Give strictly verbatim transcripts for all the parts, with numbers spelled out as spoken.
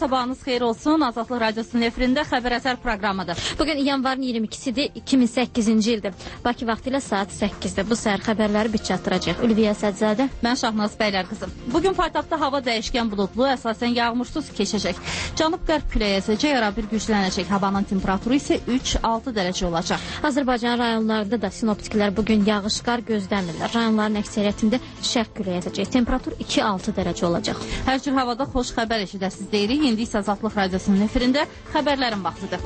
sabahınız xeyir olsun. Azadlıq Radiosunun efirində Xəbər Əsər proqramıdır. Bugün yanvarın iyirmi ikisidir, iki min səkkizinci ildir. Bakı vaxtı ilə saat səkkizdə. Bu səhər xəbərləri biz çatdıracaq. Ülviyə Səccədə. Mən Şahnaz Bəylər qızım. Bugün paytaxtda hava dəyişkən buludlu, əsasən yağmursuz keçəcək. Cənub-qərb küləyi əsəcək, arabir güclənəcək. Havanın temperaturu isə üç altı dərəcə olacaq. Azərbaycan rayonlarında da sinoptiklər bugün yağış qar gözləmirlər. Rayonların əksəriyyətində şərq küləyi əsəcək. Temperatur iki altı dərəcə olacaq. Hər cür havada xoş xəbər eşidəsiz deyirik. İndi isə Azadlıq Radiosunun efirində xəbərlərin vaxtıdır.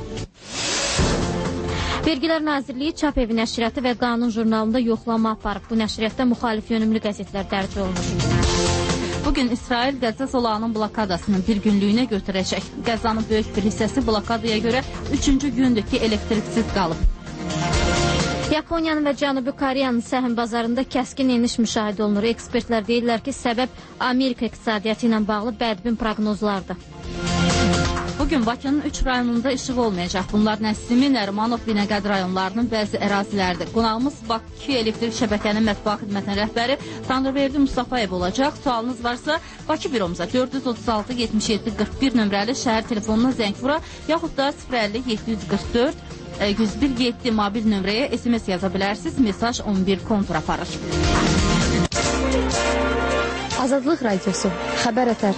Vergilər Nazirliyi Çap Evi nəşriyyatı və Qanun jurnalında yoxlama aparıb. Bu nəşriyyatda müxalif yönümlü qəzetlər dərc olunur. Bugün İsrail Qəzza zolağının blokadasını bir günlüyünə götürəcək. Qəzzanın böyük bir hissəsi blokadaya görə üçüncü gündür ki, elektriksiz qalıb. Yaponiyanın və Cənubi Koreyanın səhəm bazarında kəskin eniş müşahidə olunur. Ekspertlər deyirlər ki, səbəb Amerika iqtisadiyyatı ilə bağlı bədbin proqnozlardır. Bugün Bakının üç rayonunda işıq olmayacaq. Bunlar Nəsimi, Nərimanov, Binəqədi rayonlarının bəzi əraziləridir. Qonağımız Bakı Elektrik Şəbəkənin mətbuat xidmətinin rəhbəri Tanrıverdi Mustafayev olacaq. Sualınız varsa Bakı büromuza dörd yüz otuz altı yetmiş yeddi qırx bir nömrəli şəhər telefonuna zəng vura, yaxud da sıfır əlli yeddi yüz qırx dörd yüz bir yeddi mobil nömrəyə S M S yaza bilərsiniz. Mesaj on bir kontur aparır. Azadlıq Radiosu, Xəbər Əsər.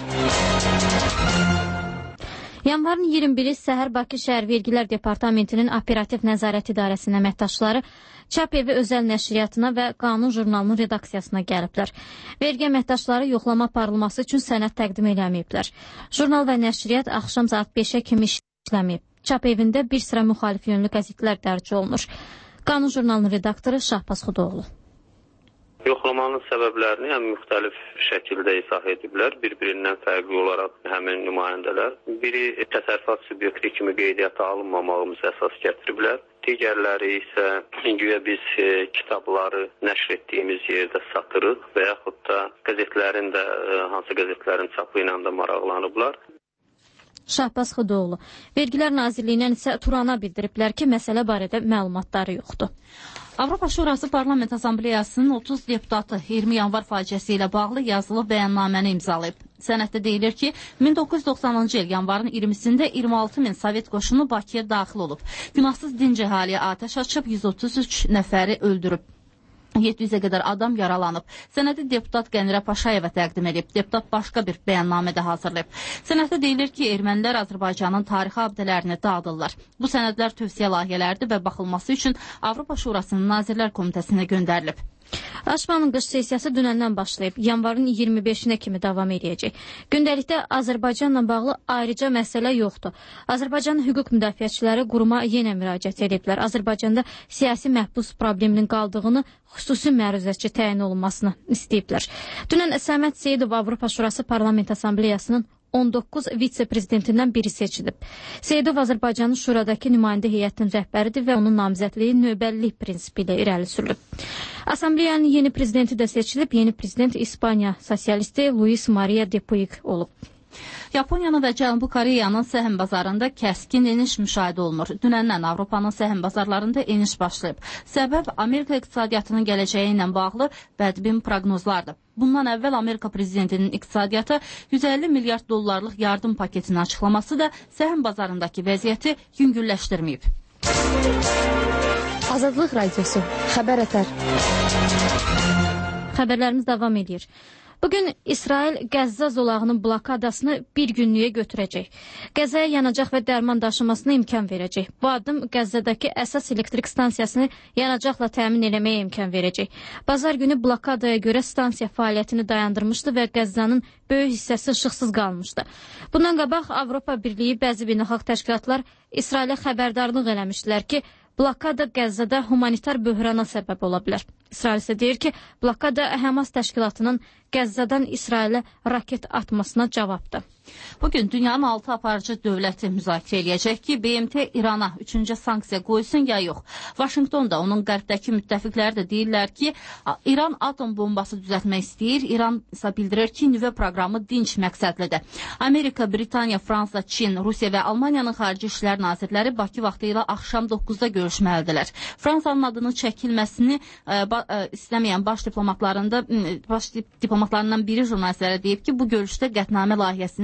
Yanvarın iyirmi biri səhər Bakı Şəhər Vergilər Departamentinin Operativ Nəzarət İdarəsinin əməkdaşları Çap Evi özəl nəşriyyatına və Qanun jurnalının redaksiyasına gəliblər. Vergi əməkdaşları yoxlama aparılması üçün sənəd təqdim eləməyiblər. Jurnal və nəşriyyat axşam saat beşə kimi işləməyib. Çap Evində bir sıra müxalif yönlü qəzetlər dərc olunur. Qanun jurnalının redaktoru Şahbaz Xudoğlu. Yoxlamanın səbəblərini həm müxtəlif şəkildə izah ediblər. Bir-birindən fərqli olaraq həmin nümayəndələr. Biri təsərrüfat subyekti kimi qeydiyyata alınmamağımızı əsas gətiriblər. Digərləri isə güya biz e, kitabları nəşr etdiyimiz yerdə satırıq və yaxud da qəzetlərin də e, hansı qəzetlərin çapı ilə də maraqlanıblar. Şahbaz Xudoğlu. Vergilər Nazirliyindən isə Turana bildiriblər ki, məsələ barədə məlumatları yoxdur. Avropa Şurası Parlament Assambleyasının otuz deputatı iyirmi yanvar faciəsi ilə bağlı yazılı bəyannaməni imzalayıb. Sənəddə deyilir ki, min doqquz yüz doxsanıncı il yanvarın iyirmisində iyirmi altı min Sovet qoşunu Bakıya daxil olub. Günahsız dinc əhaliyə atəş açıb yüz otuz üç nəfəri öldürüb. yeddi yüzə qədər adam yaralanıb. Sənədi deputat Qənirə Paşayeva təqdim edib. Deputat başqa bir bəyannamədə hazırlayıb. Sənəddə deyilir ki, ermənilər Azərbaycanın tarixi abidələrini dağıdırlar. Bu sənədlər tövsiyə layihələrdir və baxılması üçün Avropa Şurasının Nazirlər Komitəsinə göndərilib. Aşmanın qış sessiyası dünəndən başlayıb, yanvarın iyirmi beşinə kimi davam edəcək. Gündəlikdə Azərbaycanla bağlı ayrıca məsələ yoxdur. Azərbaycan hüquq müdafiəçiləri quruma yenə müraciət ediblər. Azərbaycanda siyasi məhbus probleminin qaldığını, xüsusi məruzəçi təyin olunmasını istəyiblər. Dünən Səməd Seyidov Avropa Şurası Parlament Assambleyasının on doqquz vitse-prezidentindən biri seçilib. Seyidov Azərbaycanın Şuradakı nümayəndə heyətinin rəhbəridir və onun namizədliyi növbəllik prinsipi ilə irəli sürülüb. Assambleyanın yeni prezidenti də seçilib. Yeni prezident İspaniya sosialisti Luis Maria de Puig olub. Yaponiyanın və Cənubi Koreyanın səhəm bazarında kəskin eniş müşahidə olunur. Dünəndən Avropanın səhəm bazarlarında eniş başlayıb. Səbəb Amerika iqtisadiyyatının gələcəyi ilə bağlı bədbin proqnozlardır. Bundan əvvəl Amerika prezidentinin iqtisadiyyatı yüz əlli milyard dollarlıq yardım paketini açıqlaması da səhəm bazarındakı vəziyyəti yüngülləşdirməyib. Azadlıq Radiosu, Xəbər Əsər. Xəbərlərimiz davam edir. Bugün İsrail Qəzza zolağının blokadasını bir günlüyə götürəcək. Qəzzaya yanacaq və dərman daşımasına imkan verəcək. Bu addım Qəzzadakı əsas elektrik stansiyasını yanacaqla təmin eləməyə imkan verəcək. Bazar günü blokadaya görə stansiya fəaliyyətini dayandırmışdı və Qəzzanın böyük hissəsi işıqsız qalmışdı. Bundan qabaq Avropa Birliyi bəzi beynəlxalq təşkilatlar İsrailə xəbərdarlıq eləmişdilər ki, blokada Qəzzada humanitar böhrana səbəb ola bilər. İsrail isə deyir ki, blokada Həmas təşkilatının Qəzzadan İsrailə raket atmasına cavabdır. Bugün dünyanın altı aparıcı dövləti müzakirə eləyəcək ki, B M T İrana üçüncü sanksiya qoysun ya yox. Vaşinqtonda onun qərbdəki müttəfiqləri də deyirlər ki, İran atom bombası düzəltmək istəyir. İran isə bildirir ki, nüvə proqramı dinc məqsədlidir. Amerika, Britaniya, Fransa, Çin, Rusiya və Almaniyanın xarici işlər nazirləri Bakı vaxtı ilə axşam doqquzda görüşməlidirlər. Fransanın adının çəkilməsini ə, ba, ə, istəməyən baş diplomatlarında baş diplomatlarından biri jurnalistlərə deyib ki, bu görüşdə qətnamə layihəsindən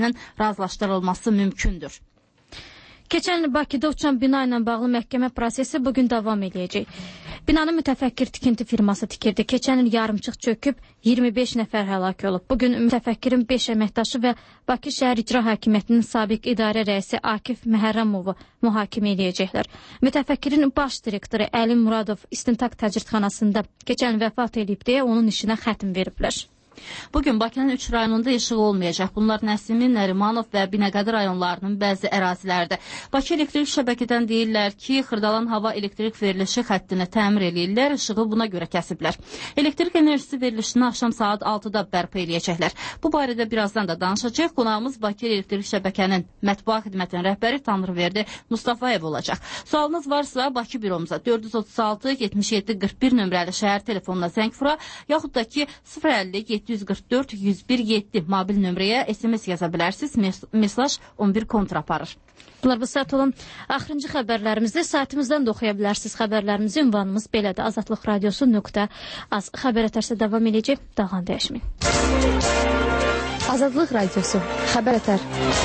tərəfindən razılaşdırılması mümkündür. Keçən il Bakıda uçan bina ilə bağlı məhkəmə prosesi bugün davam edəcək. Binanın mütəfəkkir tikinti firması tikirdi. Keçən il yarımçıq çöküb iyirmi beş nəfər həlak olub. Bugün mütəfəkkirin beş əməkdaşı və Bakı Şəhər İcra Hakimiyyətinin sabiq idarə rəisi Akif Məhərrəmovu mühakimə edəcəklər. Mütəfəkkirin baş direktoru Əli Muradov İstintaq Təcridxanasında keçən il vəfat edib deyə onun işinə xətm veriblər. Bugün Bakının üç rayonunda işıq olmayacaq. Bunlar Nəsimi, Nərimanov və Binəqədi rayonlarının bəzi ərazilərdə. Bakı elektrik şəbəkədən deyirlər ki, Xırdalan hava elektrik verilişi xəttini təmir eləyirlər, işığı buna görə kəsiblər. Elektrik enerjisi verilişini axşam saat altıda bərpa eləyəcəklər. Bu barədə birazdan da danışacaq. Qonağımız Bakı elektrik şəbəkənin mətbuat xidmətinin rəhbəri Tanrıverdi Mustafayev olacaq. Sualınız varsa Bakı büromuza dörd yüz otuz altı yetmiş yeddi qırx bir nömrəli şəhər telefonuna zəng vura, yaxud da ki sıfır əlli yeddi yüz qırx dörd yüz bir yeddi mobil nömrəyə S M S yaza bilərsiniz. Mes mesaj on bir kontra aparır. Bunlar bu saat olan axırıncı xəbərlərimizdə saytımızdan da oxuya bilərsiniz. Xəbərlərimizin ünvanımız belədir. Azadlıq radiosu nöqtə az. Xəbər ətərsə davam edəcək. Dağan dəyişməyin. Azadlıq radiosu. Xəbər ətər.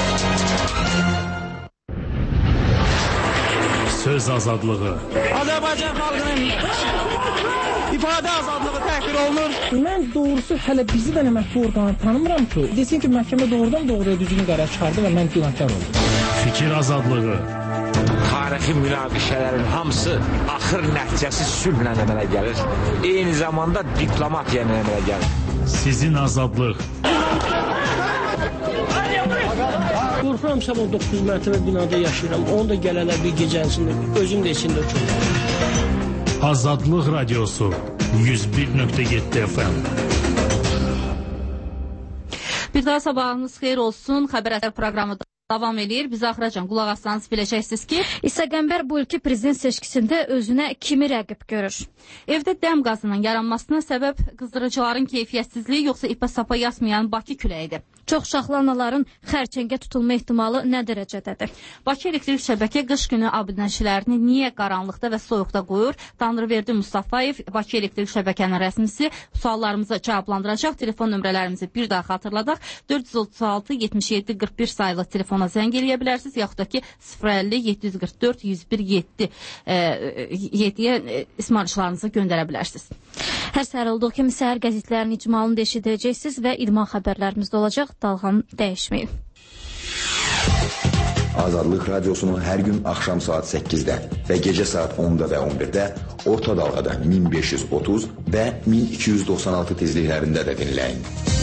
Söz azadlığı. Azərbaycan xalqının ifadə azadlığı təhqir olunur. Mən doğrusu hələ bizi də məhkəmə orqanı tanımıram ki, desin ki, məhkəmə doğrudan doğruya düzgün qərar çıxardı və mən günahkar oldum. Fikir azadlığı. Tarixi münaqişələrin hamısı axır nəticəsi sülhlə əmələ gəlir. Eyni zamanda diplomatiya ilə əmələ gəlir. Sizin azadlıq. Qorxuram sabah doqquz mərtəbə binada yaşayıram. Onu da gələnlər bir gecənsində, özüm də içində otururam. Azadlıq radiosu yüz bir nöqtə yeddi F M. Bir daha sabahınız xeyir olsun. Xəbər ətər proqramı davam edir. Bizi axıracan qulaq assanız biləcəksiniz ki, İsa Qəmbər bu ilki prezident seçkisində özünə kimi rəqib görür? Evdə dəm qazının yaranmasına səbəb qızdırıcıların keyfiyyətsizliyi yoxsa ipa sapa yasmayan Bakı küləyidir. Çox uşaqlı anaların xərçəngə tutulma ehtimalı nə dərəcədədir? Bakı elektrik şəbəkə qış günü abunəçilərini niyə qaranlıqda və soyuqda qoyur? Tanrıverdi Mustafayev, Bakı elektrik şəbəkənin rəsmisi, suallarımızı cavablandıracaq. Telefon nömrələrimizi bir daha xatırladaq. dörd yüz otuz altı yetmiş yeddi qırx bir sayılı telefona zəng eləyə bilərsiniz, yaxud da ki sıfır əlli yeddi yüz qırx dörd yüz bir yeddi yeddiyə ismarışlarınızı göndərə bilərsiniz. Hər səhər olduğu kimi səhər qəzetlərinin icmalını eşidəcəksiniz və idman xəbərlərimizdə olacaq. Dalğanı dəyişməyin. Azadlıq radiosunu hər gün axşam saat səkkizdə və gecə saat onda və on birdə orta dalğada min beş yüz otuz və min iki yüz doxsan altı tezliklərində də dinləyin.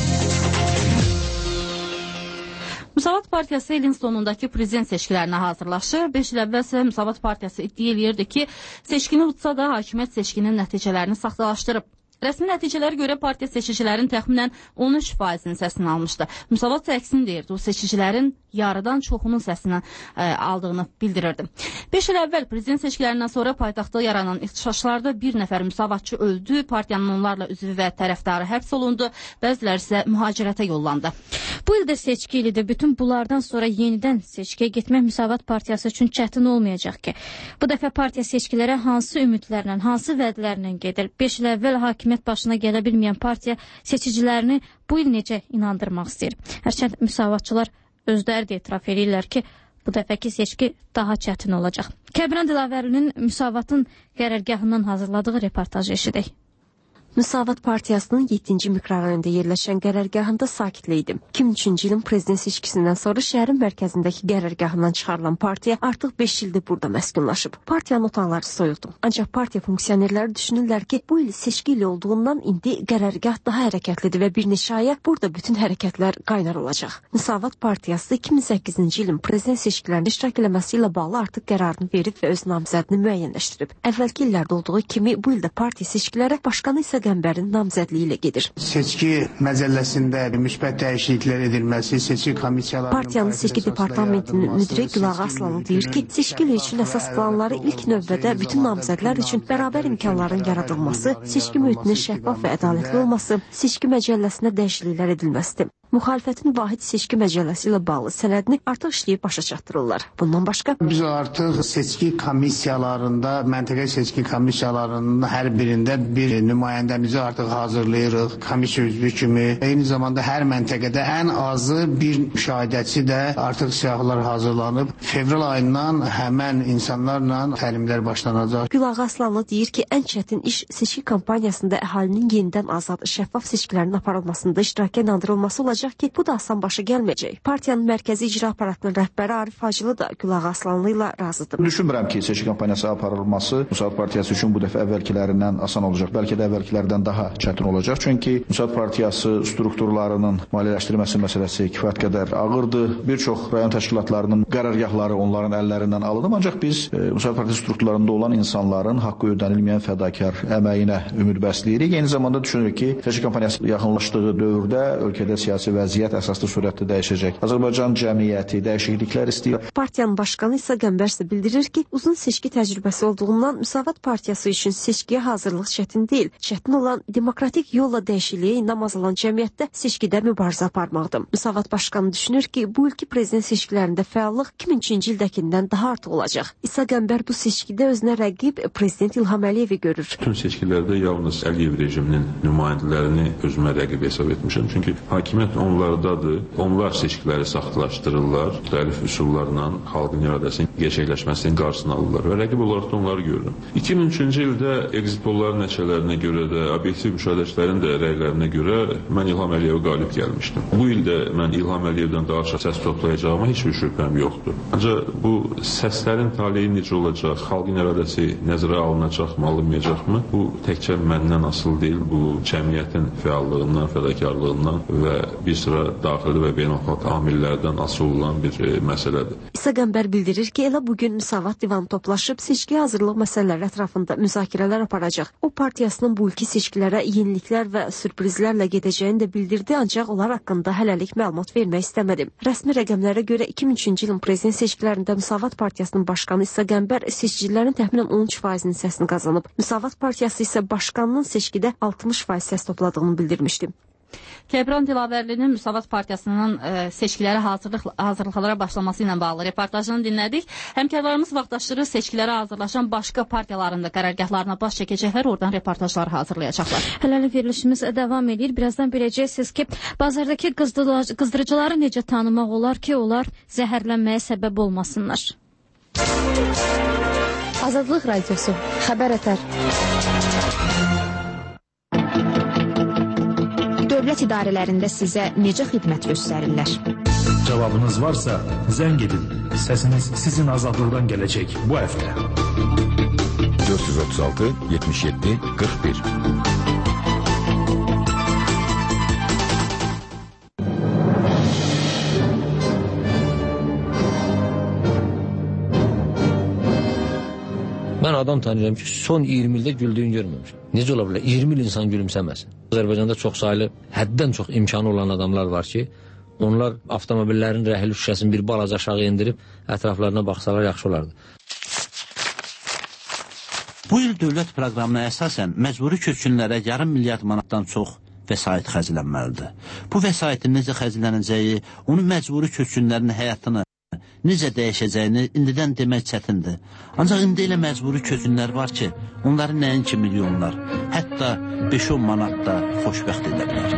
Müsavat Partiyası ilin sonundakı prezident seçkilərinə hazırlaşır. beş il əvvəl isə Müsavat Partiyası iddia eləyirdi ki, seçkini udsa da hakimiyyət seçkinin nəticələrini saxtalaşdırıb. Rəsmi nəticələrə görə partiya seçicilərin təxminən on üç faizinin səsini almışdı. Müsavat əksini deyirdi, o seçicilərin yarıdan çoxunun səsini ə, aldığını bildirirdi. beş il əvvəl prezident seçkilərindən sonra paytaxtda yaranan ixtişaşlarda bir nəfər müsavatçı öldü, partiyanın onlarla üzvü və tərəfdarı həbs olundu, bəzilər isə mühacirətə yollandı. Bu ildə seçki ilidir. Bütün bunlardan sonra yenidən seçkiyə getmək Müsavat Partiyası üçün çətin olmayacaq ki. Bu dəfə partiya seçkilərə hansı ümidlərlə, hansı vədlərlə gedir? beş il əvvəl hakimiyyət başına gələ bilməyən partiya seçicilərini bu il necə inandırmaq istəyir? Hərçənd müsavatçılar özləri də etiraf edirlər ki, bu dəfəki seçki daha çətin olacaq. Kəbran Dilavərinin Müsavatın qərargahından hazırladığı reportajı eşidək. Müsavat Partiyasının yeddinci mikrorayonunda yerləşən qərargahında sakitlikdim. iki min üçüncü ilin prezident seçkisindən sonra şəhərin mərkəzindəki qərargahından çıxarılan partiya artıq beş ildir burada məskunlaşıb. Partiyanın otaqları soyuqdur. Ancaq partiya funksionerləri düşünürlər ki, bu il seçki ili olduğundan indi qərargah daha hərəkətlidir və bir neçə aya burada bütün hərəkətlər qaynar olacaq. Müsavat Partiyası iki min səkkizinci ilin prezident seçkilərində iştirak eləməsi ilə bağlı artıq qərarını verib və öz namizədini müəyyənləşdirib. Əvvəlki illərdə olduğu kimi bu ildə partiya seçkilərə, başqanı isə Qəmbərin namizədliyi ilə gedir. Seçki məcəlləsində müsbət dəyişikliklər edilməsi, seçki komissiyalarının... Partiyanın seçki departamentinin müdiri Gülağa Aslanlı deyir ki, seçki üçün əsas planları ilk növbədə bütün namizədlər üçün bərabər imkanların yaradılması, seçki mühitinin şəffaf və ədalətli olması, seçki məcəlləsinə dəyişikliklər edilməsidir. müxalifətin Vahid Seçki Məcəlləsi ilə bağlı sənədini artıq işləyib başa çatdırırlar. Bundan başqa biz artıq seçki komissiyalarında, məntəqə seçki komissiyalarının hər birində bir nümayəndəmizi artıq hazırlayırıq. Komissiya üzvü kimi. Eyni zamanda hər məntəqədə ən azı bir müşahidəçi də artıq siyahılar hazırlanıb. Fevral ayından həmən insanlarla təlimlər başlanacaq. Gülağa Aslanlı deyir ki, ən çətin iş seçki kampaniyasında əhalinin yenidən azad, şəffaf seçkilərin aparılmasında iştiraka inandırılması olacaq ki, bu da asan başa gəlməyəcək. Partiyanın mərkəzi icra aparatının rəhbəri Arif Hacılı da Gülağa Aslanlı ilə razıdır. Düşünmürəm ki, seçki kampaniyası aparılması Müsavat Partiyası üçün bu dəfə əvvəlkilərindən asan olacaq. Bəlkə də əvvəlkilərdən daha çətin olacaq. Çünki Müsavat Partiyası strukturlarının maliyyələşdirilməsi məsələsi kifayət qədər ağırdır. Bir çox rayon təşkilatlarının qərargahları onların əllərindən alınıb. Ancaq biz e, Müsavat Partiyası strukturlarında olan insanların haqqı ödənilməyən fədakar əməyinə ümid bəsləyirik. Eyni zamanda düşünürük ki, seçki kampaniyası yaxınlaşdığı dövrdə ölkədə siyasi vəziyyət əsaslı sürətlə dəyişəcək. Azərbaycan cəmiyyəti dəyişikliklər istəyir. Partiyanın başqanı isə Qəmbər isə bildirir ki, uzun seçki təcrübəsi olduğundan Müsavat Partiyası üçün seçkiyə hazırlıq çətin deyil. Çətin olan demokratik yolla dəyişikliyə inanmaz olan cəmiyyətdə seçkidə mübarizə aparmaqdır. Müsavat başqanı düşünür ki, bu ilki prezident seçkilərində fəallıq iki min üçüncü ildəkindən daha artıq olacaq. İsa Qəmbər bu seçkidə özünə rəqib prezident İlham Əliyevi görür. Bütün seçkilərdə yalnız Əliyev rejiminin nümayəndələrini özümə rəqib hesab etmişəm. Çünki hakimiyyət onlardadır. Onlar seçkiləri saxtalaşdırırlar. Müxtəlif üsullarla xalqın iradəsinin gerçəkləşməsinin qarşısını alırlar və rəqib olaraq da onları görürəm. iki min üçüncü ildə exit polların nəticələrinə görə də, obyektiv müşahidəçilərin də rəylərinə görə mən İlham Əliyevə qalib gəlmişdim. Bu ildə mən İlham Əliyevdən daha çox səs toplayacağıma heç bir şübhəm yoxdur. Ancaq bu səslərin taleyi necə olacaq, xalqın iradəsi nəzərə alınacaqmı, alınmayacaqmı? Bu təkcə məndən asılı deyil, bu cəmiyyətin fəallığından, fədakarlığından və bir sıra daxili və beynəlxalq amillərdən asılı olan bir e, məsələdir. İsa Qəmbər bildirir ki, elə bugün Müsavat divanı toplaşıb seçki hazırlıq məsələləri ətrafında müzakirələr aparacaq. O partiyasının bu ilki seçkilərə yeniliklər və sürprizlərlə gedəcəyini də bildirdi, ancaq onlar haqqında hələlik məlumat vermək istəmədi. Rəsmi rəqəmlərə görə iki min üçüncü ilin prezident seçkilərində Müsavat Partiyasının başqanı İsa Qəmbər seçicilərin təxminən on üç faizinin səsini qazanıb. Müsavat Partiyası isə başqanının seçkidə altmış faiz səs topladığını bildirmişdi. Kebran Dilavərlinin Müsavat Partiyasının e, seçkilərə hazırlıq, hazırlıqlara başlaması ilə bağlı reportajını dinlədik. Həmkarlarımız vaxtaşırı seçkilərə hazırlaşan başqa partiyaların da qərargahlarına baş çəkəcəklər, oradan reportajlar hazırlayacaqlar. Hələlik verilişimiz davam edir. Birazdan biləcəksiniz ki, bazardakı qızdırıcıları necə tanımaq olar ki, onlar zəhərlənməyə səbəb olmasınlar. Azadlıq Radiosu, xəbər ətər. Dövlət idarələrində sizə necə xidmət göstərirlər? Cavabınız varsa zəng edin. Səsiniz sizin azadlıqdan gələcək bu həftə. dörd yüz otuz altı yetmiş yeddi qırx bir. Mən adam tanıyıram ki, son iyirmi ildə güldüyünü görməmişəm. Necə ola bilər? iyirmi il insan gülümsəməsin. Azərbaycanda çox saylı, həddən çox imkanı olan adamlar var ki, onlar avtomobillərin rəhli şüşəsini bir balaca aşağı indirib ətraflarına baxsalar yaxşı olardı. Bu il dövlət proqramına əsasən məcburi köçkünlərə yarım milyard manatdan çox vəsait xərclənməlidir. Bu vəsaitin necə xərclənəcəyi, onun məcburi köçkünlərin həyatını necə dəyişəcəyini indidən demək çətindir. Ancaq indi elə məcburi köçkünlər var ki, onların nəinki milyonlar, hətta beş on manat da xoşbəxt edə bilər.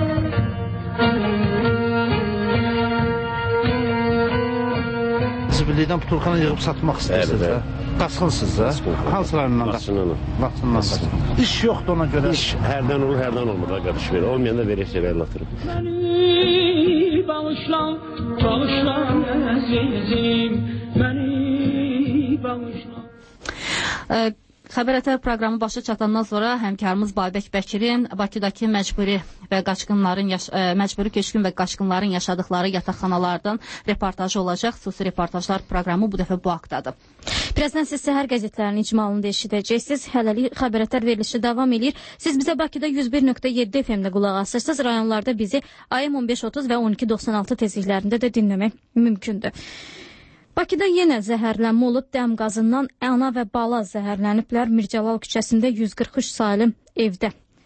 Zibillikdən butulkanı yığıb satmaq istəyirsiniz də? Qaçqınsınız da? Hansılarından qaçqınsınız? Qaçqınsınız. İş yoxdur ona görə. İş hərdən olur, hərdən olmur da qardaş verir. Olmayanda verək evlatırım. Məni bağışlan, bağışlan əzizim, məni bağışlan. Xəbər ətər proqramı başa çatandan sonra həmkarımız Babək Bəkirin Bakıdakı məcburi və qaçqınların yaş ə, məcburi köçkün və qaçqınların yaşadıkları yataqxanalardan reportajı olacaq. Xüsusi reportajlar proqramı bu dəfə bu haqdadır. Birazdan siz səhər qəzetlərinin icmalını da eşidəcəksiniz. Hələlik xəbər ətər verilişi davam edir. Siz bizə Bakıda yüz bir nöqtə yeddi F M-də qulaq asırsınız. Rayonlarda bizi A M on beş otuz və on iki doxsan altı tezliklərində də dinləmək mümkündür. Bakıda yenə zəhərlənmə olub, dəm qazından ana və bala zəhərləniblər. Mircəlal küçəsində yüz qırx üç saylı evdə.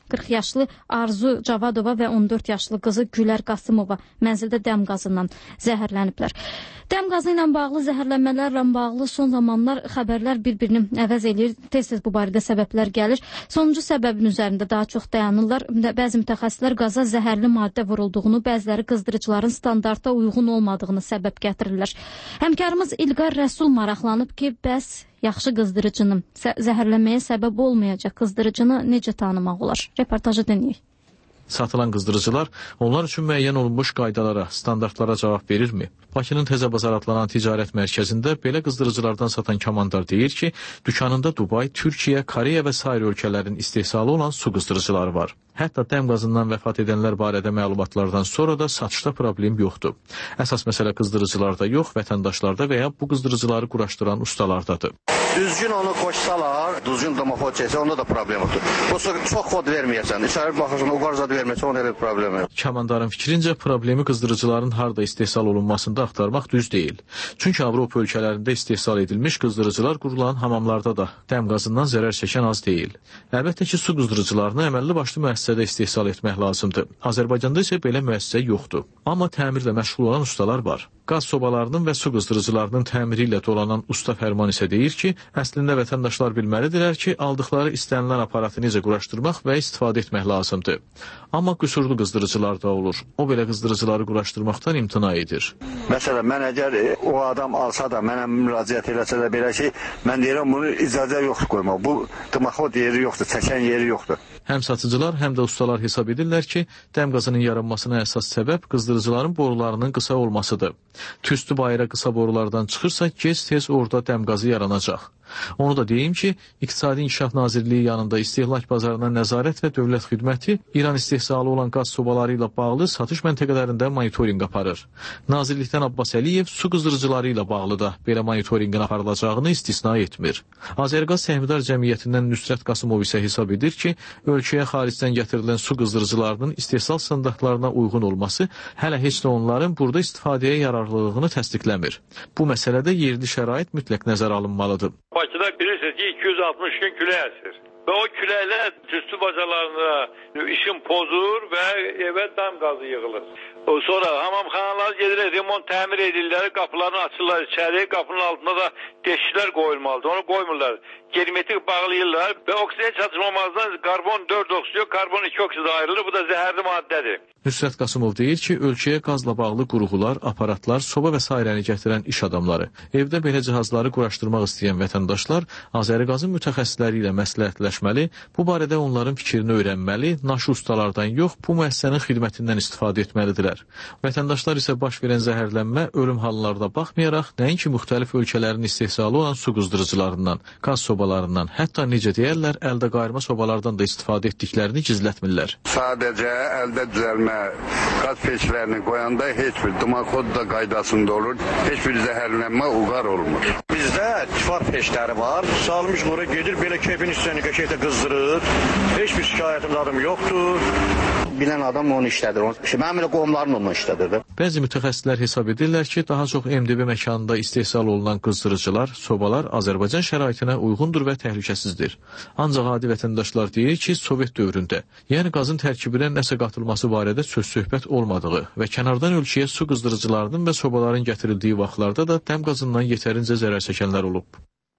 qırx yaşlı Arzu Cavadova və on dörd yaşlı qızı Gülər Qasımova mənzildə dəm qazından zəhərləniblər. Dəm qazı ilə bağlı, zəhərlənmələrlə bağlı son zamanlar xəbərlər bir-birini əvəz eləyir. Tez-tez bu barədə səbəblər gəlir. Sonuncu səbəbin üzərində daha çox dayanırlar. Bəzi mütəxəssislər qaza zəhərli maddə vurulduğunu, bəziləri qızdırıcıların standarta uyğun olmadığını səbəb gətirirlər. Həmkarımız İlqar Rəsul maraqlanıb ki, bəs yaxşı qızdırıcının, zəhərlənməyə səbəb olmayacaq qızdırıcını necə tanımaq olar? Reportajı dinləyək. Satılan qızdırıcılar onlar üçün müəyyən olunmuş qaydalara, standartlara cavab verirmi? Bakının Təzəbazar adlanan ticarət mərkəzində belə qızdırıcılardan satan komandar deyir ki, dükanında Dubay, Türkiyə, Koreya və sair ölkələrin istehsalı olan su qızdırıcıları var. Hətta dəm qazından vəfat edənlər barədə məlumatlardan sonra da satışda problem yoxdur. Əsas məsələ qızdırıcılarda yox, vətəndaşlarda və ya bu qızdırıcıları quraşdıran ustalardadır. Düzgün onu koşsalar, düzgün domofon çəksə, onda da problem yoxdur. Bu çox kod verməyəsən, içəri baxırsan, o qarzadı verməyəsən, onda elə bir problem yox. Komandarın fikrincə problemi qızdırıcıların harda istehsal olunmasında axtarmaq düz deyil. Çünki Avropa ölkələrində istehsal edilmiş qızdırıcılar qurulan hamamlarda da dəm qazından zərər çəkən az deyil. Əlbəttə ki, su qızdırıcılarını əməlli başlı müəssisədə istehsal etmək lazımdır. Azərbaycanda isə belə müəssisə yoxdur. Amma təmirlə məşğul olan ustalar var. Qaz sobalarının və su qızdırıcılarının təmiri ilə dolanan usta Fərman isə deyir ki, əslində vətəndaşlar bilməlidirlər ki, aldıqları istənilən aparatı necə quraşdırmaq və istifadə etmək lazımdır. Amma qüsurlu qızdırıcılar da olur. O belə qızdırıcıları quraşdırmaqdan imtina edir. Məsələn, mən əgər o adam alsa da, mənə müraciət eləsə də belə ki, mən deyirəm, bunu icazə yoxdur qoymaq. Bu tımaxod yeri yoxdur, çəkən yeri yoxdur. Həm satıcılar, həm də ustalar hesab edirlər ki, dəm qazının yaranmasına əsas səbəb qızdırıcıların borularının qısa olmasıdır. Tüstü bayıra qısa borulardan çıxırsa, gec-tez orada dəm qazı yaranacaq. Onu da deyim ki, İqtisadi İnkişaf Nazirliyi yanında istehlak bazarına nəzarət və dövlət xidməti İran istehsalı olan qaz sobaları ilə bağlı satış məntəqələrində monitorinq aparır. Nazirlikdən Abbas Əliyev su qızdırıcıları ilə bağlı da belə monitorinqin aparılacağını istisna etmir. Azərqaz Səhmdar Cəmiyyətindən Nüsrət Qasımov isə hesab edir ki, ölkəyə xaricdən gətirilən su qızdırıcılarının istehsal standartlarına uyğun olması hələ heç də onların burada istifadəyə yararlılığını təsdiqləmir. Bu məsələdə yerli şərait mütləq nəzərə alınmalıdır. Bakıda bilirsiniz ki, iki yüz altmış gün külək əsir. Və o küləklər tüstü bacalarına işin pozur və evə dam qazı yığılır. Sonra hamamxanalar gedirlər, remont təmir edirlər, qapılarını açırlar içəri, qapının altında da deşiklər qoyulmalıdır, onu qoymurlar. Germetik bağlayırlar və oksijen çatışmamazdan karbon dörd oksidiyo, karbon iki oksid ayrılır, bu da zəhərli maddədir. Nüsrət Qasımov deyir ki, ölkəyə qazla bağlı qurğular, aparatlar, soba və sairəni gətirən iş adamları, evdə belə cihazları quraşdırmaq istəyən vətəndaşlar Azərqazın mütəxəssisləri ilə məsləhətləşməli, bu barədə onların fikrini öyrənməli, naşı ustalardan yox, bu müəssisənin xidmətindən istifadə etməlidirlər. Vətəndaşlar isə baş verən zəhərlənmə, ölüm hallarına baxmayaraq, nəinki müxtəlif ölkələrin istehsalı olan su qızdırıcılarından, qaz sobalarından, hətta necə deyərlər, əldə qayırma sobalardan da istifadə etdiklərini gizlətmirlər. Sadəcə əldə düzəlmə qaz peçlərini qoyanda heç bir dumankod da qaydasında olur, heç bir zəhərlənmə uğar olmur. Bizdə tifar peçləri var, salmış bura gedir, belə keyfin üstünü qəşəkdə qızdırır, heç bir şikayətim adım yoxdur. Bilən adam onu işlədir, mənim elə qohumlarım onu işlədir. Bəzi mütəxəssislər hesab edirlər ki, daha çox M D B məkanında istehsal olunan qızdırıcılar, sobalar Azərbaycan şəraitinə uyğundur və təhlükəsizdir. Ancaq adi vətəndaşlar deyir ki, Sovet dövründə, yəni qazın tərkibinə nəsə qatılması barədə söz-söhbət olmadığı və kənardan ölkəyə su qızdırıcılarının və sobaların gətirildiyi vaxtlarda da dəm qazından yetərincə zərər çəkənlər olub.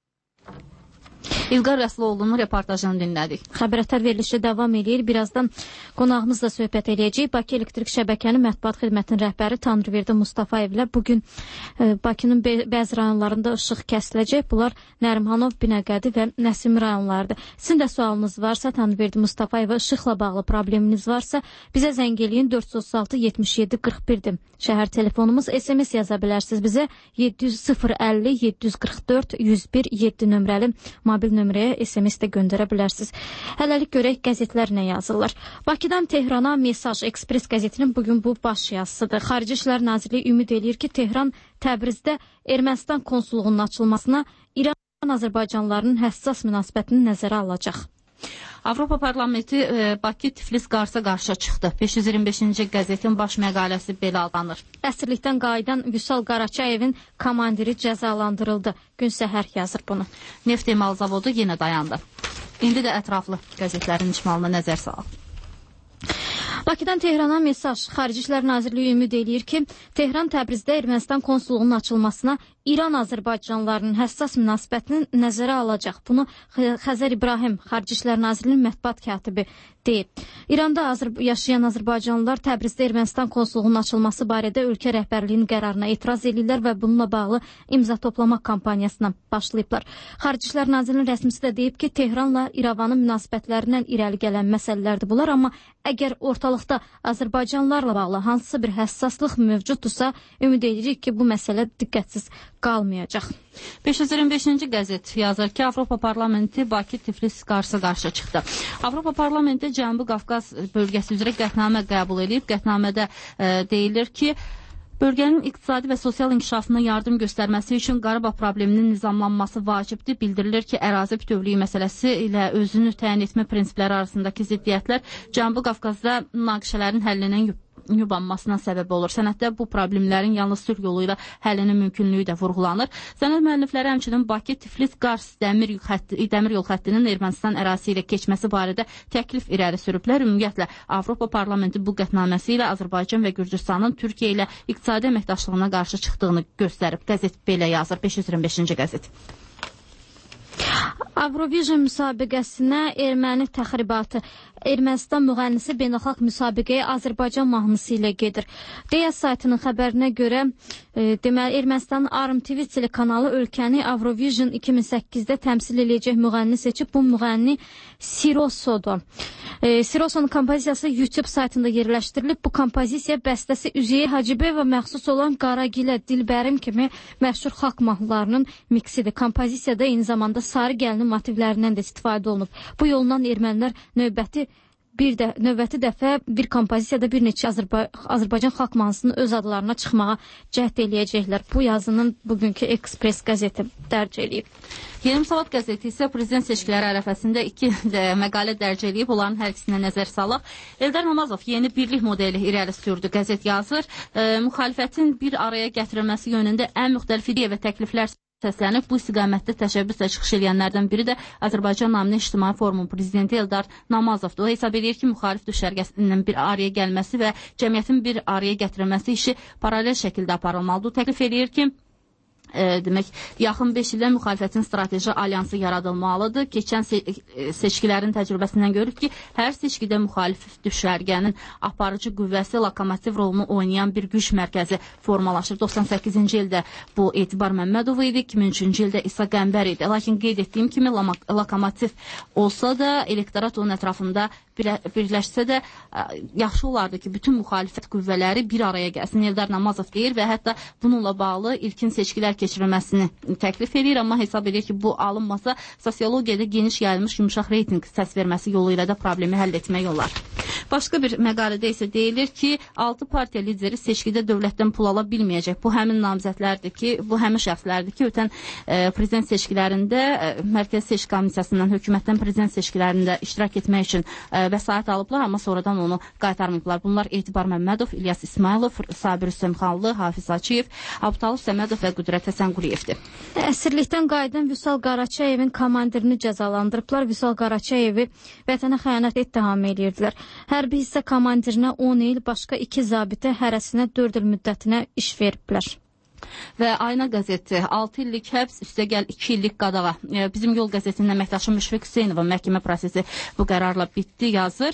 İlqar Rəsloğlu'nun reportajını dinlədik. Xəbərətər verilişi davam edir. Birazdan qonağımızla söhbət edəcəyik. Bakı Elektrik Şəbəkənin mətbuat xidmətinin rəhbəri Tanrıverdi Mustafayev ilə bugün e, Bakının bəzi rayonlarında işıq kəsiləcək. Bunlar Nərimhanov, Binəqədi və Nəsim rayonlarıdır. Sizin də sualınız varsa, Tanrıverdi Mustafayeva, işıqla bağlı probleminiz varsa, bizə zəng eləyin. dörd yüz otuz altı yetmiş yeddi qırx birdir. Şəhər telefonumuz, S M S yaza bilərsiniz bizə. yeddi yüz sıfır əlli yeddi yüz qırx dörd yüz bir yeddi nömrəli mobil nömrəyə S M S də göndərə bilərsiniz. Hələlik görək qəzetlər nə yazırlar. Bakıdan Tehrana Mesaj Ekspres qəzetinin bugün bu baş yazısıdır. Xarici İşlər Nazirliyi ümid eləyir ki, Tehran Təbrizdə Ermənistan konsulluğunun açılmasına İran Azərbaycanlılarının həssas münasibətini nəzərə alacaq. Avropa Parlamenti e, Bakı Tiflis qarşı qarşı çıxdı. beş yüz iyirmi beşinci qəzetin baş məqaləsi belə adlanır. Əsirlikdən qayıdan Vüsal Qaraçayevin komandiri cəzalandırıldı. Gün səhər yazır bunu. Neft emal zavodu yenə dayandı. İndi də ətraflı qəzetlərin icmalına nəzər salaq. Bakıdan Tehrana mesaj. Xarici İşlər Nazirliyi ümid eləyir ki, Tehran Təbrizdə Ermənistan konsulluğunun açılmasına İran Azərbaycanlılarının həssas münasibətini nəzərə alacaq. Bunu Xəzər İbrahim, Xarici İşlər Nazirliyinin mətbuat katibi deyib. İranda Azər yaşayan Azərbaycanlılar Təbrizdə Ermənistan konsulluğunun açılması barədə ölkə rəhbərliyinin qərarına etiraz edirlər və bununla bağlı imza toplamaq kampaniyasına başlayıblar. Xarici İşlər Nazirliyinin rəsmisi də deyib ki, Tehranla İrəvanın münasibətlərindən irəli gələn məsələlərdir bunlar, amma əgər ortalıqda Azərbaycanlılarla bağlı hansısa bir həssaslıq mövcuddursa, ümid edirik ki, bu məsələ diqqətsiz qalmayacaq. beş yüz iyirmi beşinci qəzet yazır ki, Avropa Parlamenti Bakı Tiflis qarşı-qarşı çıxdı. Avropa Parlamenti Cənubi Qafqaz bölgəsi üzrə qətnamə qəbul edib. Qətnamədə e, deyilir ki, bölgənin iqtisadi və sosial inkişafına yardım göstərməsi üçün Qarabağ probleminin nizamlanması vacibdir. Bildirilir ki, ərazi bütövlüyü məsələsi ilə özünü təyin etmə prinsipləri arasındakı ziddiyyətlər Cənubi Qafqazda münaqişələrin həllinin yubanmasına səbəb olur. Sənəddə bu problemlərin yalnız sülh yolu ilə həllinin mümkünlüyü də vurğulanır. Sənəd müəllifləri həmçinin Bakı, Tiflis, Qars dəmir yol, xətti, dəmir yol xəttinin Ermənistan ərazisi ilə keçməsi barədə təklif irəli sürüblər. Ümumiyyətlə, Avropa Parlamenti bu qətnaməsi ilə Azərbaycan və Gürcüstanın Türkiyə ilə iqtisadi əməkdaşlığına qarşı çıxdığını göstərib. Qəzet belə yazır. beş yüz iyirmi beşinci qəzet. Avrovision müsabiqəsinə erməni təxribatı. Ermənistan müğənnisi beynəlxalq müsabiqəyə Azərbaycan mahnısı ilə gedir. D S saytının xəbərinə görə, e, deməli, Ermənistanın Arm T V telekanalı ölkəni Avrovision iki min səkkizdə təmsil edəcək müğənni seçib. Bu müğənni Sirosodur. E, Sirosonun kompozisiyası YouTube saytında yerləşdirilib. Bu kompozisiya bəstəsi Üzeyir Hacibəyova məxsus olan Qaragilə, Dilbərim kimi məşhur xalq mahnılarının miksidir. Kompozisiyada eyni zamanda sarı gəlinin motivlərindən də istifadə olunub. Bu yolla ermənilər növbəti bir də növbəti dəfə bir kompozisiyada bir neçə Azərba Azərbaycan xalq mahnısının öz adlarına çıxmağa cəhd eləyəcəklər. Bu yazının bugünkü Express qəzeti dərc eləyib. Yeni Müsavat qəzeti isə prezident seçkiləri ərəfəsində iki də məqalə dərc eləyib. Onların hər ikisinə nəzər salaq. Eldar Namazov yeni birlik modeli irəli sürdü. Qəzet yazır. E, müxalifətin bir araya gətirilməsi yönündə ən müxtəlif ideya və təkliflər səslənib. Bu istiqamətdə təşəbbüslə çıxış edənlərdən biri də Azərbaycan Namini İctimai Forumun prezidenti Eldar Namazovdur. O hesab edir ki, müxalif düşərgəsinin bir araya gəlməsi və cəmiyyətin bir araya gətirilməsi işi paralel şəkildə aparılmalıdır. Təklif edir ki, E, demək, yaxın beş ildə müxalifətin strateji alyansı yaradılmalıdır. Keçən se seçkilərin təcrübəsindən görürük ki, hər seçkidə müxalif düşərgənin aparıcı qüvvəsi, lokomotiv rolunu oynayan bir güc mərkəzi formalaşır. doxsan səkkizinci ildə bu Etibar Məmmədov idi, iki min üçüncü ildə İsa Qəmbər idi. Lakin qeyd etdiyim kimi lokomotiv olsa da, elektorat onun ətrafında birləşsə də yaxşı olardı ki, bütün müxalifət qüvvələri bir araya gəlsin. Eldar Namazov deyir və hətta bununla bağlı ilkin seçkilər keçirilməsini təklif edir, amma hesab edir ki, bu alınmasa sosiologiyada geniş yayılmış yumuşaq reyting səs verməsi yolu ilə də problemi həll etmək olar. Başqa bir məqalədə isə deyilir ki, altı partiya lideri seçkidə dövlətdən pul ala bilməyəcək. Bu həmin namizədlərdir ki, bu həmin şəxslərdir ki, ötən e, prezident seçkilərində e, Mərkəzi Seçki Komissiyasından, hökumətdən prezident seçkilərində iştirak etmək üçün e, vəsait alıblar, amma sonradan onu qaytarmayıblar. Bunlar Etibar Məmmədov, İlyas İsmailov, Sabir Hüseynxanlı, Hafiz Açıyev, Abdalov Səmədov və Qüdrət Həsən Quliyevdir. Əsirlikdən qayıdan Vüsal Qaraçayevin komandirini cəzalandırıblar. Vüsal Qaraçayevi vətənə xəyanət ittiham edirdilər. Hərbi hissə komandirinə on il, başqa iki zabitə hərəsinə dörd il müddətinə iş veriblər. Və Ayna qəzeti altı illik həbs, üstəgəl iki illik qadağa. Bizim Yol qəzetinin əməkdaşı Müşfiq Hüseynova məhkəmə prosesi bu qərarla bitdi, yazır.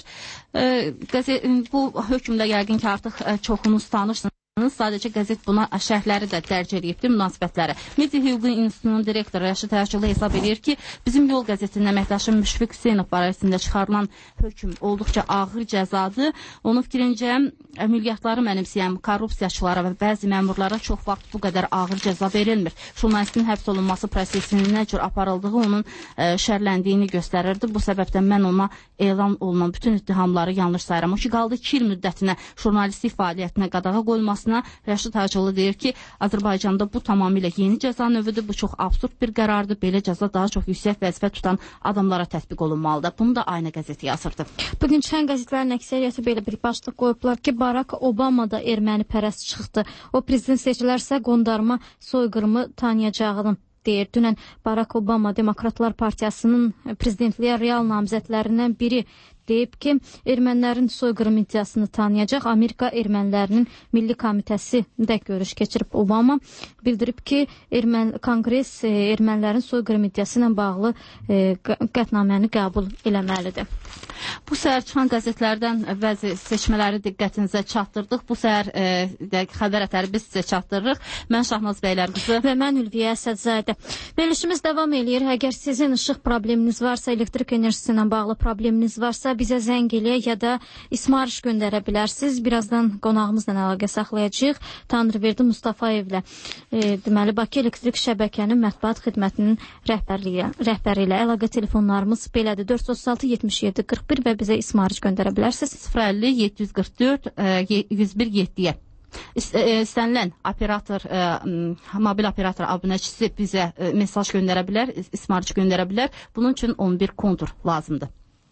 Qəzet, bu hökmdə yəqin ki, artıq çoxunuz tanırsınız. Sadəcə qəzet buna şərhləri də dərc edibdir, münasibətləri. Media Hüququ İnstitutunun direktoru Rəşid Hərçılı hesab edir ki, Bizim Yol qəzetinin əməkdaşı Müşfiq Hüseynov barəsində çıxarılan hökm olduqca ağır cəzadır. Onun fikrincə, əməliyyatları mənimsəyən korrupsiyaçılara və bəzi məmurlara çox vaxt bu qədər ağır cəza verilmir. Jurnalistin həbs olunması prosesinin nə cür aparıldığı onun ə, şərləndiyini göstərirdi. Bu səbəbdən mən ona elan olunan bütün ittihamları yanlış sayıram. O ki, qaldı iki il müddətinə jurnalistik fəaliyyətinə qadağa qoyulması. Rəşid Hacılı deyir ki, Azərbaycanda bu tamamilə yeni cəza növüdür, bu çox absurd bir qərardır, belə cəza daha çox yüksək vəzifə tutan adamlara tətbiq olunmalıdır. Bunu da Ayna qəzeti yazırdı. Bugün çıxan qəzetlərin əksəriyyəti belə bir başlıq qoyublar ki, Barack Obama da erməni pərəst çıxdı. O prezident seçilərsə qondarma soyqırımı tanıyacağını deyir. Dünən Barack Obama Demokratlar Partiyasının prezidentliyə real namizədlərindən biri deyib ki, ermənilərin soyqırım iddiasını tanıyacaq. Amerika Ermənilərinin Milli Komitəsi də görüş keçirib. Obama bildirib ki, Ermən, Konqres e, ermənilərin soyqırım iddiası ilə bağlı e, qətnaməni qəbul eləməlidir. Bu səhər çıxan qəzetlərdən bəzi seçmələri diqqətinizə çatdırdıq. Bu səhər e, xəbər ətəri biz sizə çatdırırıq. Mən Şahnaz Bəylərqızı və mən Ülviyə Əsədzadə. Verilişimiz davam eləyir. Əgər sizin işıq probleminiz varsa, elektrik enerjisi ilə bağlı probleminiz varsa, bizə zəng eləyə ya da ismarış göndərə bilərsiniz. Birazdan qonağımızla əlaqə saxlayacağıq. Tanrıverdi Mustafayevlə e, deməli Bakı Elektrik Şəbəkənin mətbuat xidmətinin rəhbərliyi, rəhbəri ilə əlaqə telefonlarımız belədir. dörd yüz otuz altı yetmiş yeddi qırx bir və bizə ismarış göndərə bilərsiniz. sıfır əlli yeddi yüz qırx dörd yüz bir yeddiyə. İstənilən operator, e, mobil operator abunəçisi bizə e, mesaj göndərə bilər, ismarış göndərə bilər. Bunun üçün on bir kontur lazımdır.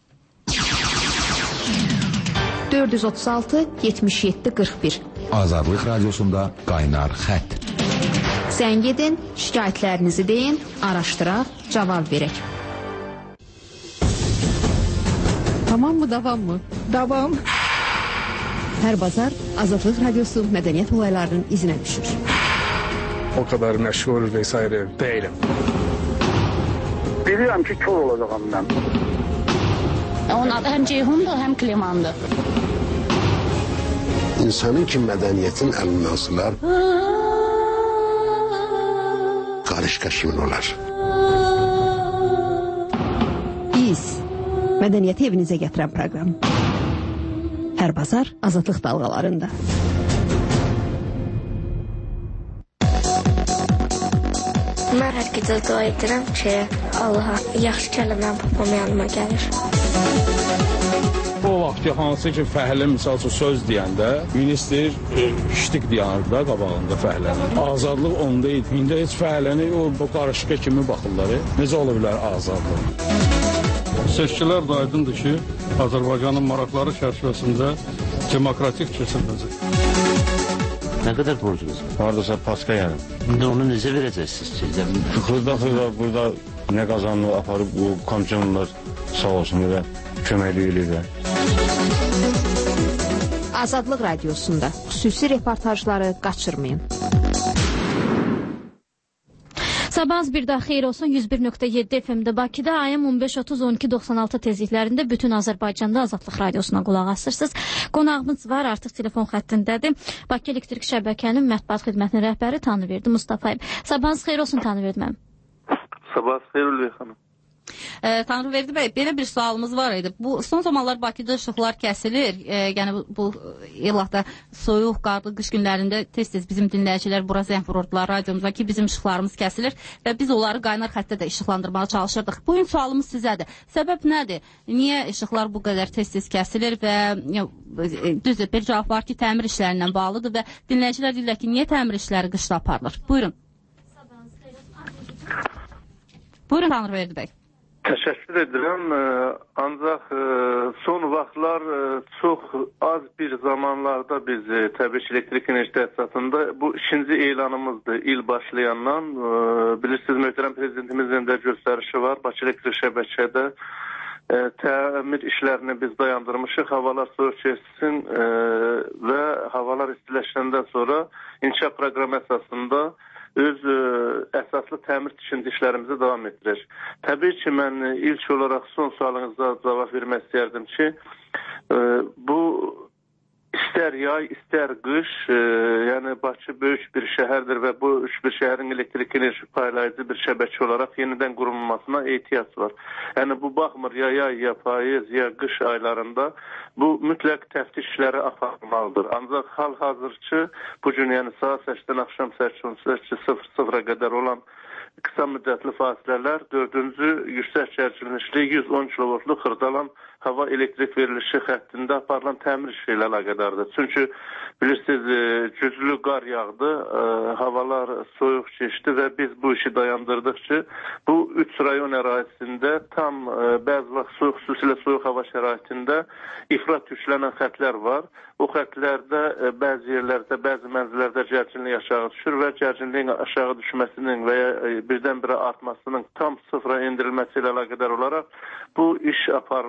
dörd yüz otuz altı yetmiş yeddi qırx bir Azadlıq Radiosunda qaynar xətt. Zəng edin, şikayətlərinizi deyin, araşdıraq, cavab verək. Tamam mı, davam mı? Davam. Hər bazar Azadlıq Radiosu mədəniyyət olaylarının izinə düşür. O kadar məşğul vesaire değilim. Bilirəm ki, kör olacağım mən. Onun adı həm Ceyhundur, həm Klimandır. İnsanın ki mədəniyyətin əlindən sılar, qarışqa kimin olar? Biz mədəniyyəti evinizə gətirən proqram. Hər bazar Azadlıq dalğalarında. Mən hər gecə dua edirəm ki, Allaha yaxşı kəlmə babam yanıma gəlir. O vaxt hansı ki fəhlə misal üçün söz deyəndə ministr iştik deyərdi da qabağında fəhlənin. Azadlıq onda idi. İndi heç fəhləni o bu qarışqa kimi baxırlar. Necə ola bilər azadlıq? Seçkilər də aydındır ki, Azərbaycanın maraqları çərçivəsində demokratik keçiriləcək. Nə qədər borcunuz var? Hardasa paska yəni. İndi onu necə verəcəksiniz ki? Xırda-xırda burada nə qazanını aparıb bu komissiyonlar sağ olsun və köməkli eləyirlər. Azadlıq Radiosunda xüsusi reportajları qaçırmayın. Sabahınız bir daha xeyir olsun. yüz bir nöqtə yeddi F M-də Bakıda ayım on beş otuz on iki doxsan altı tezliklərində bütün Azərbaycanda Azadlıq Radiosuna qulaq asırsınız. Qonağımız var, artıq telefon xəttindədir. Bakı Elektrik Şəbəkənin mətbuat xidmətinin rəhbəri Tanrıverdi Mustafayev. Sabahınız xeyir olsun Tanrıverdi mənim. Sabahınız xeyir Ülviyə xanım. E, Tanrıverdi bəy, belə bir sualımız var idi. Bu son zamanlar Bakıda işıqlar kəsilir. E, yəni bu, bu ilahda soyuq, qarlı qış günlərində tez-tez bizim dinləyicilər bura zəng vururdular radiomuza ki, bizim işıqlarımız kəsilir və biz onları qaynar xəttdə də işıqlandırmağa çalışırdıq. Bu gün sualımız sizədir. Səbəb nədir? Niyə işıqlar bu qədər tez-tez kəsilir və ya, düzdür, bir cavab var ki, təmir işlərindən bağlıdır və dinləyicilər deyirlər ki, niyə təmir işləri qışda aparılır? Buyurun. Buyurun Tanrıverdi bəy. Təşəkkür edirəm. Ancaq son vaxtlar çox az bir zamanlarda biz təbii ki, elektrik enerji təsisatında bu ikinci elanımızdır il başlayandan. Bilirsiniz, möhtərəm prezidentimizin də göstərişi var. Bakı Elektrik Şəbəkədə təmir işlərini biz dayandırmışıq. Havalar soyuq keçsin və havalar istiləşəndən sonra inkişaf proqramı əsasında öz ə, əsaslı təmir tikinti işlərimizi davam etdirir. Təbii ki, mən ilk olaraq son sualınıza cavab vermək istərdim ki, ə, bu istər yay, istər qış, ə, yəni Bakı böyük bir şəhərdir və bu üç bir şəhərin elektrik enerji paylayıcı bir şəbəkə olaraq yenidən qurulmasına ehtiyac var. Yəni bu baxmır ya yay, ya payız, ya qış aylarında bu mütləq təftiş işləri aparılmalıdır. Ancaq hal-hazırki bugün yəni saat səkkidən axşam səkkiz sıfıra qədər olan qısa müddətli fasilələr dördüncü yüksək gərginlikli yüz on kilovoltluq Xırdalan hava elektrik verilişi xəttində aparılan təmir işi ilə əlaqədardır. Çünki bilirsiniz, güclü qar yağdı, havalar soyuq keçdi və biz bu işi dayandırdıq ki, bu üç rayon ərazisində tam bəzi vaxt soyuq, xüsusilə soyuq hava şəraitində ifrat yüklənən xətlər var. O xətlərdə bəzi yerlərdə, bəzi mənzillərdə gərginlik aşağı düşür və gərginliyin aşağı düşməsinin və ya birdən-birə artmasının tam sıfıra endirilməsi ilə əlaqədar olaraq bu iş aparılmalıdır.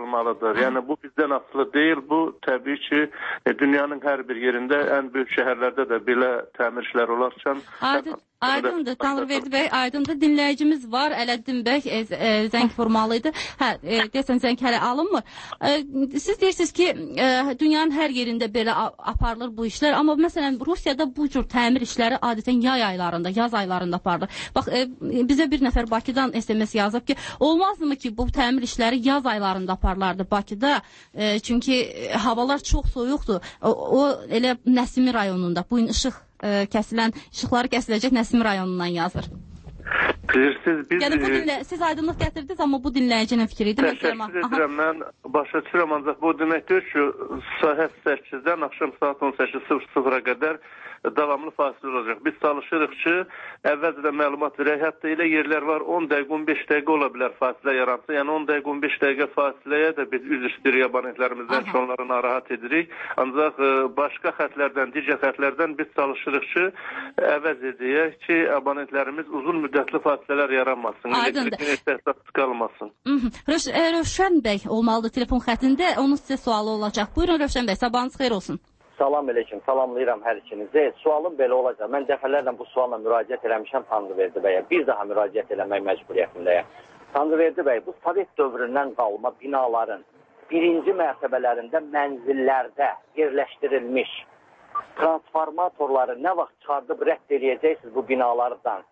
olacaq. Yəni bu bizdən asılı deyil. Bu təbii ki, dünyanın hər bir yerində, ən böyük şəhərlərdə də belə təmir işləri olarkən... Aydın, aydındır, Tanrıverdi bəy, aydındır. Dinləyicimiz var, Ələddin bəy, e, e, zəng formalıydı. Hə, e, deyəsən zəng hələ alınmır. E, siz deyirsiniz ki, e, dünyanın hər yerində belə aparılır bu işlər, amma məsələn, Rusiyada bu cür təmir işləri adətən yay aylarında, yaz aylarında aparılır. Bax, e, bizə bir nəfər Bakıdan S M S yazıb ki, olmazmı ki, bu təmir işləri yaz aylarında aparılardı Bakıda? E, çünki havalar çox soyuqdur. O, o elə Nəsimi rayonunda, bu gün işıq e, kəsilən, işıqları kəsiləcək Nəsimi rayonundan yazır. Bilirsiniz, biz... Yəni bu dinlə, siz aydınlıq gətirdiniz, amma bu dinləyicinin fikri idi. Təşəkkür edirəm, mən başa düşürəm, ancaq bu demək deyil ki, saat səkkizdən axşam saat on səkkiz sıfıra qədər davamlı fasilə olacaq. Biz çalışırıq ki, əvvəlcədən məlumat verək, hətta elə yerlər var, on dəqiqə, on beş dəqiqə ola bilər fasilə yaransın. Yəni on dəqiqə, on beş dəqiqə fasiləyə də biz üz istəyirik abonentlərimizdən ki, onları narahat edirik. Ancaq başqa xətlərdən, digər xətlərdən biz çalışırıq ki, əvəz edək ki, abonentlərimiz uzun müddətli fasilələr yaranmasın. Elektrikin istəhsat qalmasın. Rövşən bəy olmalıdır telefon xətində, onun sizə sualı olacaq. Buyurun Rövşən bəy, sabahınız xeyir olsun. Salam aleyküm, salamlayıram hər ikinizi. Sualım belə olacaq. Mən dəfələrlə bu sualla müraciət eləmişəm Tanrıverdi bəyə. Bir daha müraciət eləmək məcburiyyətindəyəm. Tanrıverdi bəy, bu Sovet dövründən qalma binaların birinci mərtəbələrində mənzillərdə yerləşdirilmiş transformatorları nə vaxt çıxardıb rədd edəcəksiniz bu binalardan?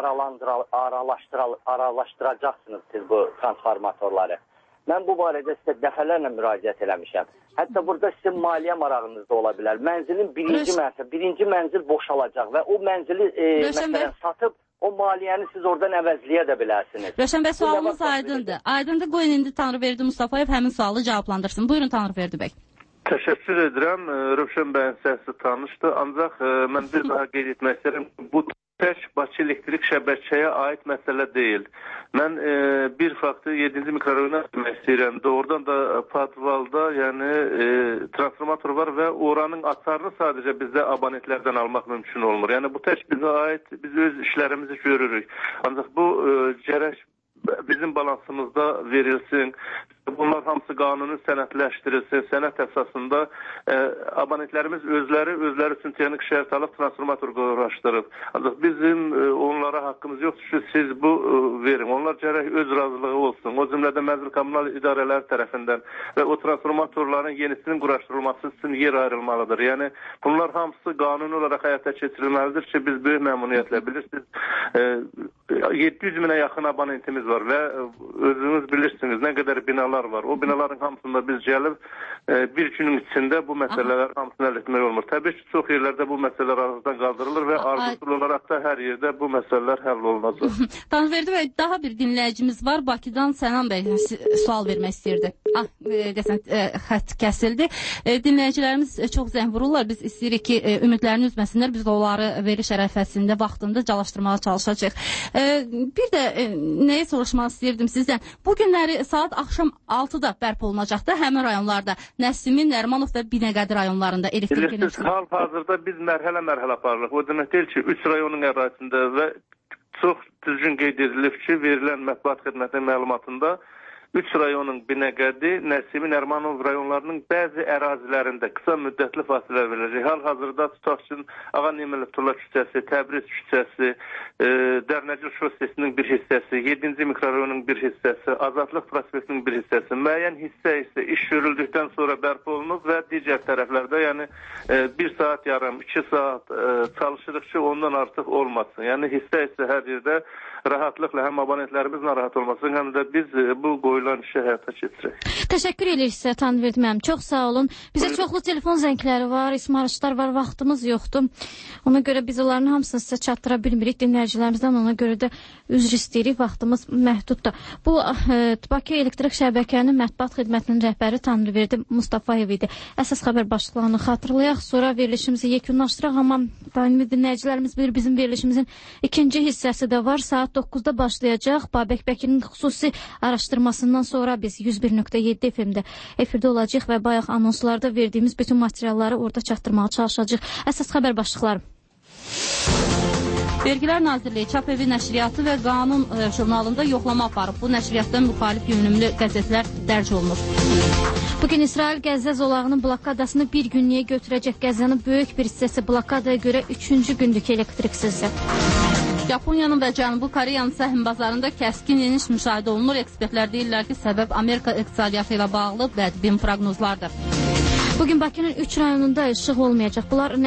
Aralaşdıracaqsınız siz bu transformatorları. Mən bu barədə sizə dəfələrlə müraciət eləmişəm. Hətta burada sizin maliyyə marağınız da ola bilər. Mənzilin birinci mərtəbə, birinci mənzil boşalacaq və o mənzili e, məsələn satıb o maliyyəni siz oradan əvəzləyə də bilərsiniz. Rövşən bəy, sualımız aydındır. Aydındır, qoyun indi Tanrıverdi Mustafayev həmin sualı cavablandırsın. Buyurun Tanrıverdi bəy. Təşəkkür edirəm. Rövşən bəyin səsi tanışdır. Ancaq e, mən bir daha qeyd etmək istəyirəm. Bu tək Bakı elektrik şəbəkəyə aid məsələ deyil. Mən e, bir faktı yeddinci mikrorayona demək istəyirəm. Doğrudan da Padvalda yəni e, transformator var və oranın açarını sadəcə bizdə abonentlərdən almaq mümkün olmur. Yəni bu tək bizə aid, biz öz işlərimizi görürük. Ancaq bu e, gərək bizim balansımızda verilsin. Bunlar hamısı qanuni sənədləşdirilsin. Sənəd əsasında e, abonentlərimiz özləri, özləri üçün texniki şərait alıb transformator quraşdırıb. Ancaq bizim e, onlara haqqımız yoxdur ki, siz bu e, verin. Onlar gərək öz razılığı olsun. O cümlədə mənzil kommunal idarələri tərəfindən və o transformatorların yenisinin quraşdırılması üçün yer ayrılmalıdır. Yəni bunlar hamısı qanuni olaraq həyata keçirilməlidir ki, biz böyük məmnuniyyətlə bilirsiniz. E, yeddi yüz minə yaxın abonentimiz var və özünüz bilirsiniz nə qədər binalar var. O binaların hamısında biz gəlib e, bir günün içində bu məsələlər hamısını həll etmək olmur. Təbii ki, çox yerlərdə bu məsələlər aradan qaldırılır və arzusul olaraq da hər yerdə bu məsələlər həll olunacaq. Tanrıverdi bəy, daha bir dinləyicimiz var. Bakıdan Sənan bəy sual vermək istəyirdi. Ah, e, desən, e, xətt kəsildi. E, dinləyicilərimiz çox zəng vururlar. Biz istəyirik ki, e, ümidlərini üzməsinlər. Biz də onları veriş ərəfəsində, vaxtında çalışdırmağa çalışacaq. E, bir də e, nəyə soruşmaq istəyirdim sizdən? Bu günləri saat axşam altıda bərpa olunacaqdır həmin rayonlarda. Nəsimi, Nərimanov və Binəqədi rayonlarında elektrik enerjisi. Hal-hazırda biz mərhələ-mərhələ aparırıq. O demək deyil ki, üç rayonun ərazisində və çox düzgün qeyd edilib ki, verilən mətbuat xidmətinin məlumatında üç rayonun Binəqədi, Nəsimi, Nərimanov rayonlarının bəzi ərazilərində qısa müddətli fasilə veriləcək. Hal-hazırda tutaq üçün Ağa Neməliyevlər küçəsi, Təbriz küçəsi, e, Dərnəcil şosesinin bir hissəsi, yeddinci mikrorayonun bir hissəsi, Azadlıq prospektinin bir hissəsi, müəyyən hissə isə iş görüldükdən sonra bərpa olunub və digər tərəflərdə, yəni e, bir saat yarım, iki saat e, çalışırıq ki, ondan artıq olmasın. Yəni hissə isə hər yerdə rahatlıqla həm abonentlərimiz narahat olmasın, həm də biz bu qoyulan işi həyata keçirək. Təşəkkür edirik sizə, Tanrıverdi müəllim. Çox sağ olun. Bizə Buyurun. Çoxlu telefon zəngləri var, ismarışlar var, vaxtımız yoxdur. Ona görə biz onların hamısını sizə çatdıra bilmirik. Dinləyicilərimizdən ona görə də üzr istəyirik, vaxtımız məhduddur. Bu e, Bakı elektrik şəbəkənin mətbuat xidmətinin rəhbəri Tanrıverdi Mustafayev idi. Əsas xəbər başlıqlarını xatırlayaq, sonra verilişimizi yekunlaşdıraq, amma daimi dinləyicilərimiz bilir, bizim verilişimizin ikinci hissəsi də var. Saat doqquzda başlayacaq. Babək Bəkinin xüsusi araşdırmasından sonra biz yüz bir nöqtə yeddi F M-də efirdə olacaq və bayaq anonslarda verdiyimiz bütün materialları orada çatdırmağa çalışacaq. Əsas xəbər başlıqları. Vergilər Nazirliyi Çap Evi Nəşriyyatı və Qanun e, jurnalında yoxlama aparıb. Bu nəşriyyatdan müxalif yönümlü qəzetlər dərc olunur. Bugün İsrail Qəzzə zolağının blokadasını bir günlüyə götürəcək. Qəzzənin böyük bir hissəsi blokadaya görə üçüncü gündür ki, elektriksizdir. Yaponiyanın və Cənubi Koreyanın səhm bazarında kəskin eniş müşahidə olunur. Ekspertlər deyirlər ki, səbəb Amerika iqtisadiyyatı ilə bağlı bədbin proqnozlardır. Bugün Bakının üç rayonunda işıq olmayacaq. Bunlar